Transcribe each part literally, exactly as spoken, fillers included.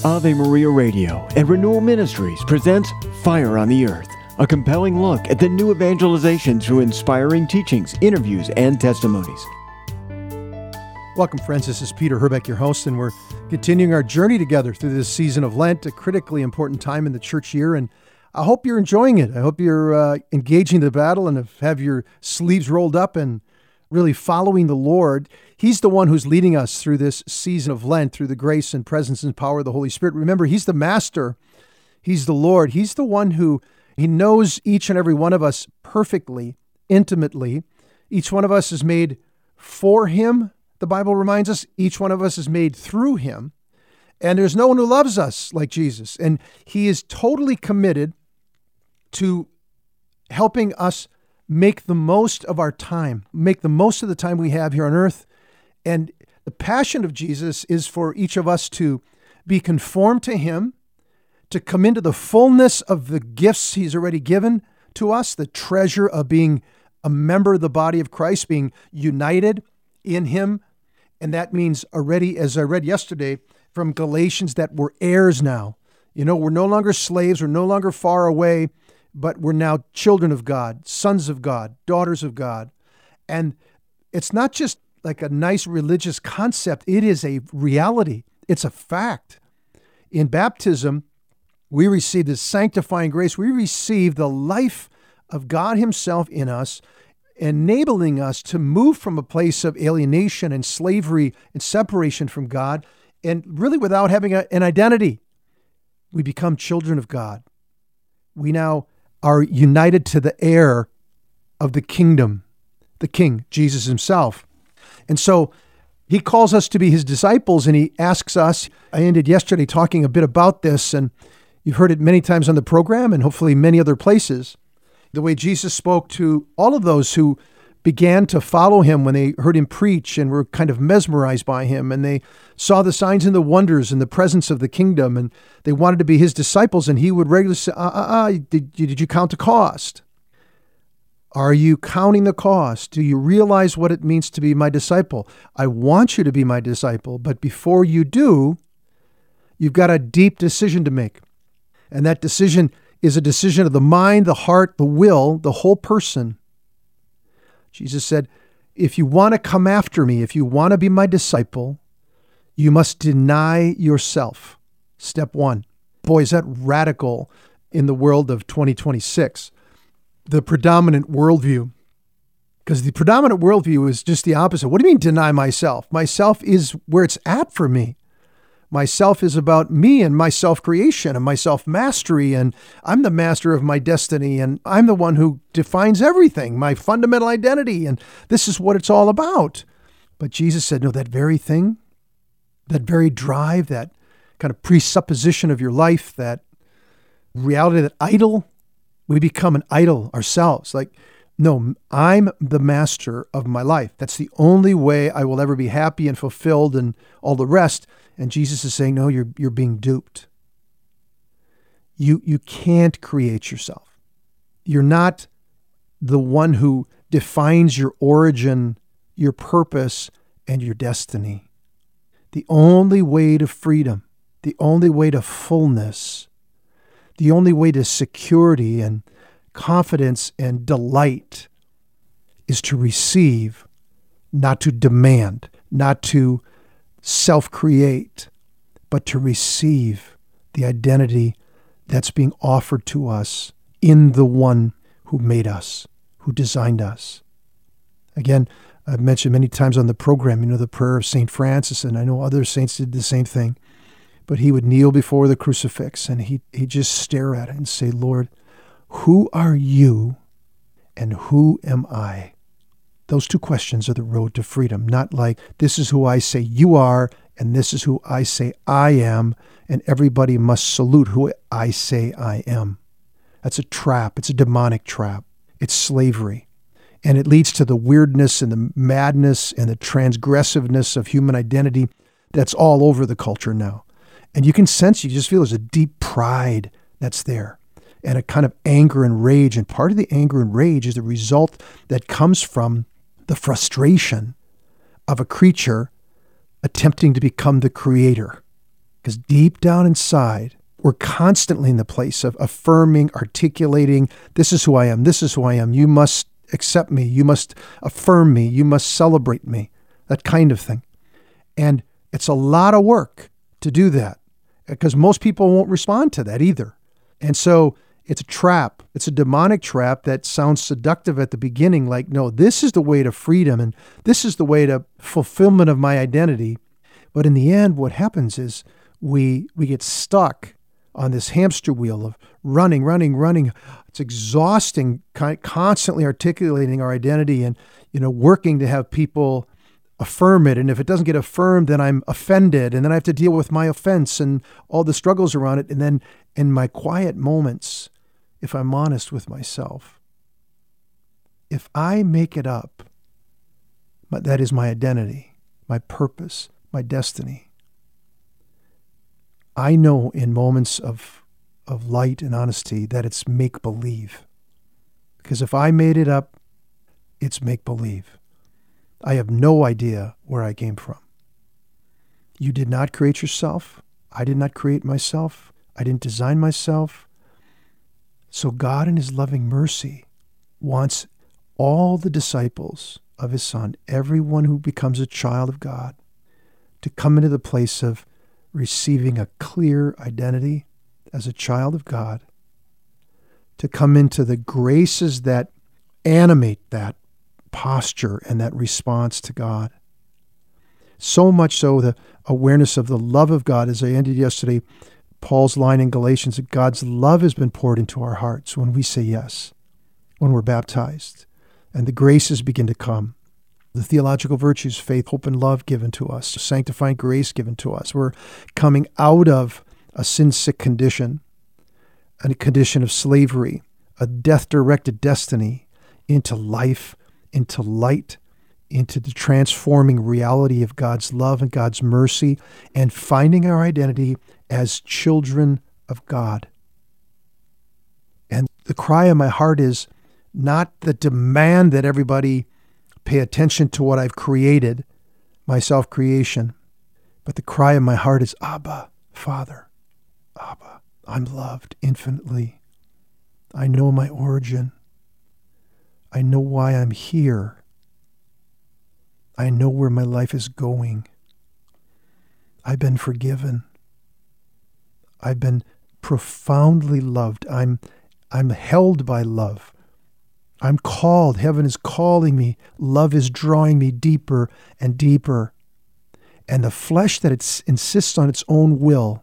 Ave Maria Radio and Renewal Ministries presents Fire on the Earth, a compelling look at the new evangelization through inspiring teachings, interviews, and testimonies. Welcome, friends. This is Peter Herbeck, your host, and we're continuing our journey together through this season of Lent, a critically important time in the church year, and I hope you're enjoying it. I hope you're uh, engaging the battle and have your sleeves rolled up and really following the Lord. He's the one who's leading us through this season of Lent, through the grace and presence and power of the Holy Spirit. Remember, He's the Master. He's the Lord. He's the one who, He knows each and every one of us perfectly, intimately. Each one of us is made for Him. The Bible reminds us each one of us is made through Him. And there's no one who loves us like Jesus. And He is totally committed to helping us make the most of our time, make the most of the time we have here on earth. And the passion of Jesus is for each of us to be conformed to Him, to come into the fullness of the gifts He's already given to us, the treasure of being a member of the body of Christ, being united in Him. And that means already, as I read yesterday from Galatians, that we're heirs now. You know, we're no longer slaves, we're no longer far away, but we're now children of God, sons of God, daughters of God. And it's not just like a nice religious concept. It is a reality. It's a fact. In baptism, we receive this sanctifying grace. We receive the life of God Himself in us, enabling us to move from a place of alienation and slavery and separation from God, and really without having a, an identity. We become children of God. We now are united to the heir of the kingdom, the King, Jesus Himself. And so He calls us to be His disciples, and He asks us. I ended yesterday talking a bit about this, and you've heard it many times on the program and hopefully many other places. The way Jesus spoke to all of those who began to follow Him when they heard Him preach and were kind of mesmerized by Him, and they saw the signs and the wonders and the presence of the kingdom, and they wanted to be His disciples, and He would regularly say, uh, uh, uh, did, did you count the cost? Are you counting the cost? Do you realize what it means to be my disciple? I want you to be my disciple, but before you do, you've got a deep decision to make. And that decision is a decision of the mind, the heart, the will, the whole person. Jesus said, if you want to come after me, if you want to be my disciple, you must deny yourself. Step one. Boy, is that radical in the world of twenty twenty-six. The predominant worldview. Because the predominant worldview is just the opposite. What do you mean deny myself? Myself is where it's at for me. Myself is about me and my self-creation and my self-mastery, and I'm the master of my destiny, and I'm the one who defines everything, my fundamental identity, and this is what it's all about. But Jesus said, no, that very thing, that very drive, that kind of presupposition of your life, that reality, that idol, we become an idol ourselves. Like, no, I'm the master of my life. That's the only way I will ever be happy and fulfilled and all the rest. And Jesus is saying, no, you're you're being duped. You you can't create yourself. You're not the one who defines your origin, your purpose, and your destiny. The only way to freedom, the only way to fullness, the only way to security and confidence and delight is to receive, not to demand, not to self-create, but to receive the identity that's being offered to us in the one who made us, who designed us. Again, I've mentioned many times on the program, you know, the prayer of Saint Francis, and I know other saints did the same thing, but he would kneel before the crucifix and he he'd just stare at it and say, Lord, who are you and who am I? Those two questions are the road to freedom, not like this is who I say you are and this is who I say I am, and everybody must salute who I say I am. That's a trap. It's a demonic trap. It's slavery. And it leads to the weirdness and the madness and the transgressiveness of human identity that's all over the culture now. And you can sense, you just feel there's a deep pride that's there and a kind of anger and rage. And part of the anger and rage is the result that comes from the frustration of a creature attempting to become the creator. Because deep down inside, we're constantly in the place of affirming, articulating, this is who I am, this is who I am, you must accept me, you must affirm me, you must celebrate me, that kind of thing. And it's a lot of work to do that because most people won't respond to that either. And so it's a trap. It's a demonic trap that sounds seductive at the beginning, like, no, this is the way to freedom and this is the way to fulfillment of my identity. But in the end, what happens is we we get stuck on this hamster wheel of running, running, running. It's exhausting, constantly articulating our identity and, you know, working to have people affirm it. And if it doesn't get affirmed, then I'm offended. And then I have to deal with my offense and all the struggles around it. And then in my quiet moments, if I'm honest with myself, if I make it up, but that is my identity, my purpose, my destiny, I know in moments of of light and honesty that it's make-believe. Because if I made it up, it's make-believe. I have no idea where I came from. You did not create yourself. I did not create myself. I didn't design myself. So God in his loving mercy wants all the disciples of his Son, everyone who becomes a child of God, to come into the place of receiving a clear identity as a child of God, to come into the graces that animate that posture and that response to God. So much so the awareness of the love of God, as I ended yesterday, Paul's line in Galatians, that God's love has been poured into our hearts when we say yes, when we're baptized, and the graces begin to come. The theological virtues, faith, hope, and love given to us, sanctifying grace given to us. We're coming out of a sin-sick condition, a condition of slavery, a death-directed destiny, into life, into light, into the transforming reality of God's love and God's mercy, and finding our identity as children of God. And the cry of my heart is not the demand that everybody pay attention to what I've created, my self-creation. But the cry of my heart is, Abba, Father, Abba, I'm loved infinitely. I know my origin. I know why I'm here. I know where my life is going. I've been forgiven. I've been profoundly loved. I'm, I'm held by love. I'm called. Heaven is calling me. Love is drawing me deeper and deeper. And the flesh that it insists on its own will,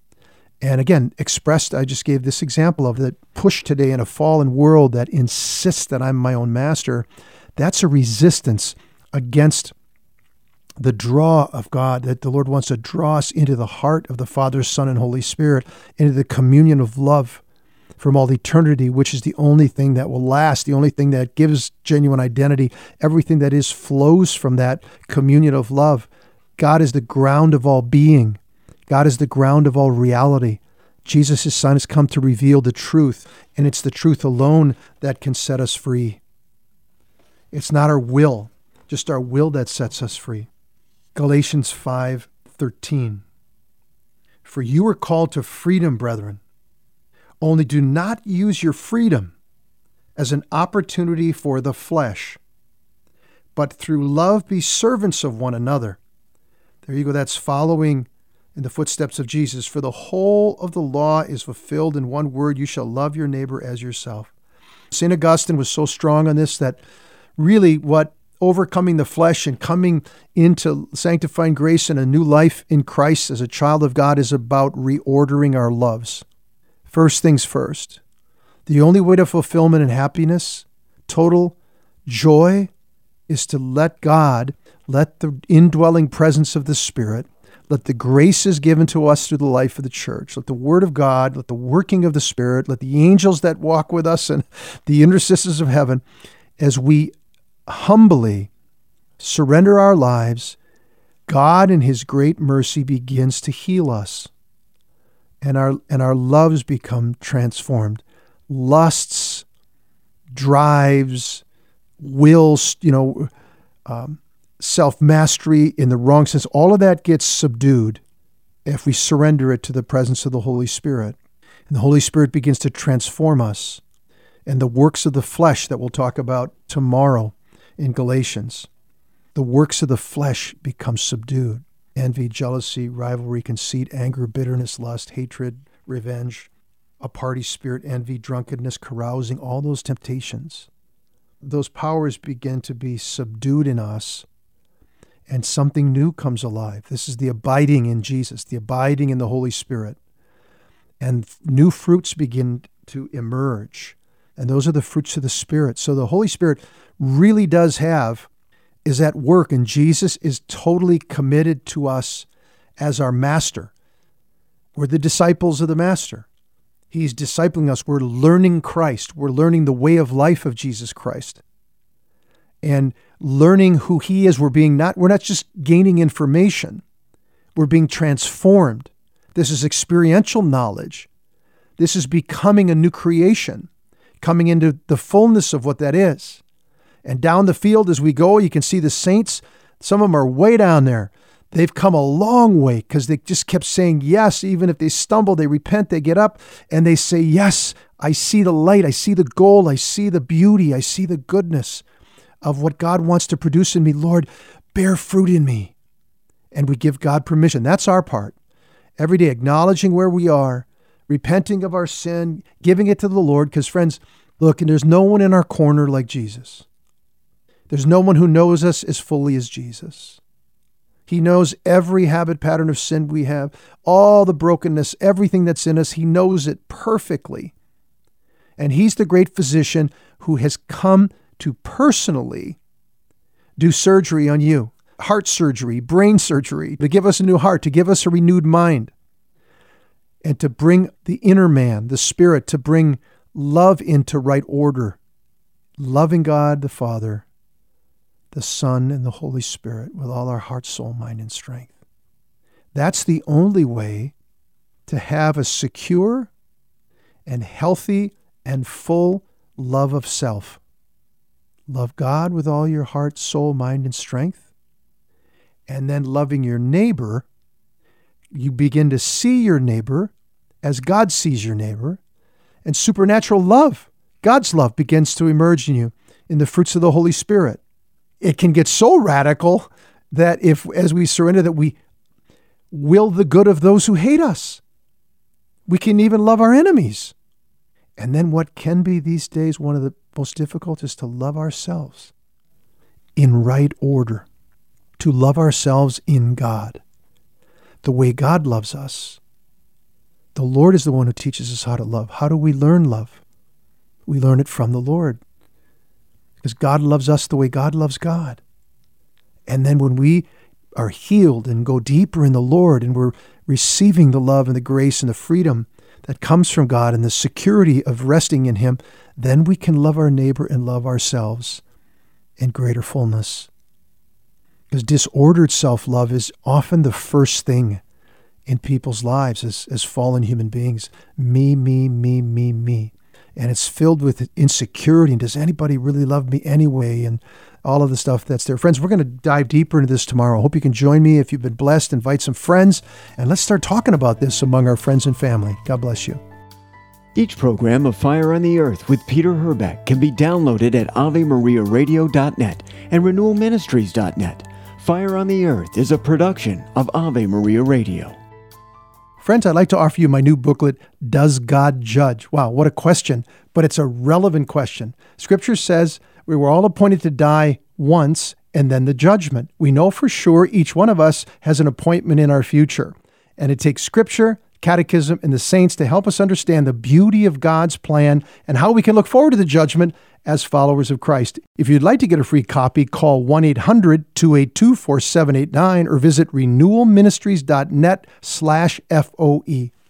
and again, expressed, I just gave this example of that push today in a fallen world that insists that I'm my own master, that's a resistance against the draw of God, that the Lord wants to draw us into the heart of the Father, Son, and Holy Spirit, into the communion of love from all eternity, which is the only thing that will last, the only thing that gives genuine identity. Everything that is flows from that communion of love. God is the ground of all being. God is the ground of all reality. Jesus, his Son, has come to reveal the truth, and it's the truth alone that can set us free. It's not our will, just our will that sets us free. Galatians five thirteen. For you are called to freedom, brethren. Only do not use your freedom as an opportunity for the flesh, but through love be servants of one another. There you go. That's following in the footsteps of Jesus. For the whole of the law is fulfilled in one word: you shall love your neighbor as yourself. Saint Augustine was so strong on this that really what overcoming the flesh and coming into sanctifying grace and a new life in Christ as a child of God is about reordering our loves. First things first. The only way to fulfillment and happiness, total joy, is to let God, let the indwelling presence of the Spirit, let the graces given to us through the life of the church, let the Word of God, let the working of the Spirit, let the angels that walk with us and the intercessors of heaven, as we humbly surrender our lives, God in his great mercy begins to heal us. And our and our loves become transformed. Lusts, drives, wills, you know, um, self-mastery in the wrong sense, all of that gets subdued if we surrender it to the presence of the Holy Spirit. And the Holy Spirit begins to transform us. And the works of the flesh that we'll talk about tomorrow in Galatians, the works of the flesh become subdued. Envy, jealousy, rivalry, conceit, anger, bitterness, lust, hatred, revenge, a party spirit, envy, drunkenness, carousing, all those temptations. Those powers begin to be subdued in us, and something new comes alive. This is the abiding in Jesus, the abiding in the Holy Spirit. And new fruits begin to emerge. And those are the fruits of the Spirit. So the Holy Spirit really does have, is at work, and Jesus is totally committed to us as our master. We're the disciples of the master. He's discipling us. We're learning Christ. We're learning the way of life of Jesus Christ. And learning who he is. We're being not, we're not just gaining information. We're being transformed. This is experiential knowledge. This is becoming a new creation, coming into the fullness of what that is. And down the field as we go, you can see the saints. Some of them are way down there. They've come a long way because they just kept saying yes. Even if they stumble, they repent, they get up, and they say, yes, I see the light, I see the goal, I see the beauty, I see the goodness of what God wants to produce in me. Lord, bear fruit in me. And we give God permission. That's our part. Every day, acknowledging where we are, repenting of our sin, giving it to the Lord. Because friends, look, and there's no one in our corner like Jesus. There's no one who knows us as fully as Jesus. He knows every habit pattern of sin we have, all the brokenness, everything that's in us. He knows it perfectly. And he's the great physician who has come to personally do surgery on you, heart surgery, brain surgery, to give us a new heart, to give us a renewed mind, and to bring the inner man, the spirit, to bring love into right order, loving God the Father, the Son, and the Holy Spirit with all our heart, soul, mind, and strength. That's the only way to have a secure and healthy and full love of self. Love God with all your heart, soul, mind, and strength. And then loving your neighbor, you begin to see your neighbor as God sees your neighbor. And supernatural love, God's love, begins to emerge in you in the fruits of the Holy Spirit. It can get so radical that if, as we surrender, that we will the good of those who hate us. We can even love our enemies. And then what can be these days one of the most difficult is to love ourselves in right order, to love ourselves in God, the way God loves us. The Lord is the one who teaches us how to love. How do we learn love? We learn it from the Lord. Because God loves us the way God loves God. And then when we are healed and go deeper in the Lord and we're receiving the love and the grace and the freedom that comes from God and the security of resting in him, then we can love our neighbor and love ourselves in greater fullness. Because disordered self-love is often the first thing in people's lives as, as fallen human beings. Me, me, me, me, me. And it's filled with insecurity. And does anybody really love me anyway? And all of the stuff that's there. Friends, we're going to dive deeper into this tomorrow. I hope you can join me. If you've been blessed, invite some friends. And let's start talking about this among our friends and family. God bless you. Each program of Fire on the Earth with Peter Herbeck can be downloaded at ave maria radio dot net and renewal ministries dot net. Fire on the Earth is a production of Ave Maria Radio. Friends, I'd like to offer you my new booklet, Does God Judge? Wow, what a question, but it's a relevant question. Scripture says we were all appointed to die once and then the judgment. We know for sure each one of us has an appointment in our future. And it takes Scripture, Catechism, and the saints to help us understand the beauty of God's plan and how we can look forward to the judgment as followers of Christ. If you'd like to get a free copy, call one eight hundred two eight two four seven eight nine or visit renewal ministries dot net slash F O E.